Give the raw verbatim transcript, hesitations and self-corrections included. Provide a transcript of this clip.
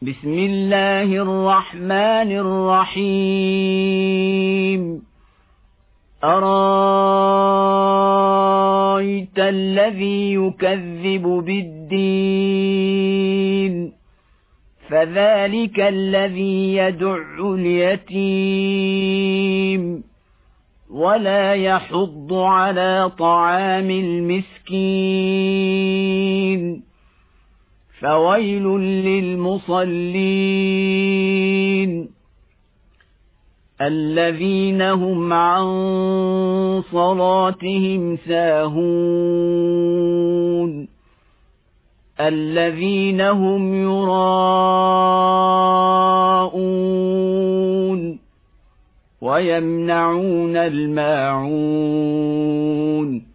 بسم الله الرحمن الرحيم أرأيت الذي يكذب بالدين فذلك الذي يدع اليتيم ولا يحض على طعام المسكين فويل للمصلين الذين هم عن صلاتهم ساهون الذين هم يراءون ويمنعون الماعون